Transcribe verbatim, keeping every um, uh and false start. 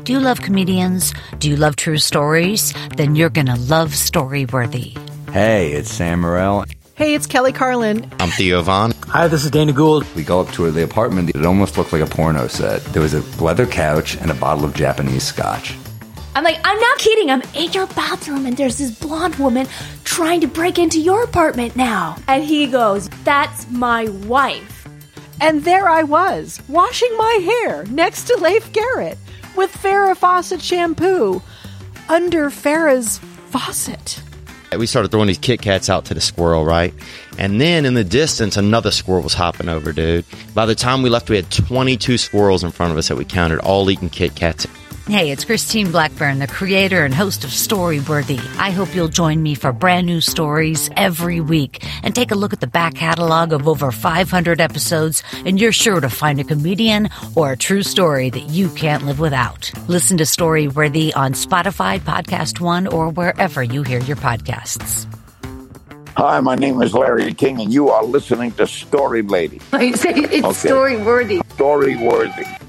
Do you love comedians? Do you love true stories? Then you're going to love Storyworthy. Hey, it's Sam Morrell. Hey, it's Kelly Carlin. I'm Theo Vaughn. Hi, this is Dana Gould. We go up to the apartment. It almost looked like a porno set. There was a leather couch and a bottle of Japanese scotch. I'm like, I'm not kidding. I'm in your bathroom and there's this blonde woman trying to break into your apartment now. And he goes, that's my wife. And there I was, washing my hair next to Leif Garrett with Farrah Fawcett shampoo under Farrah's faucet. We started throwing these Kit Kats out to the squirrel, right? And then in the distance, another squirrel was hopping over, dude. By the time we left, we had twenty-two squirrels in front of us that we counted, all eating Kit Kats. Hey, it's Christine Blackburn, the creator and host of Storyworthy. I hope you'll join me for brand new stories every week and take a look at the back catalog of over five hundred episodes, and you're sure to find a comedian or a true story that you can't live without. Listen to Storyworthy on Spotify, Podcast One, or wherever you hear your podcasts. Hi, my name is Larry King, and you are listening to Story Lady. I say it's Okay. Storyworthy. Storyworthy.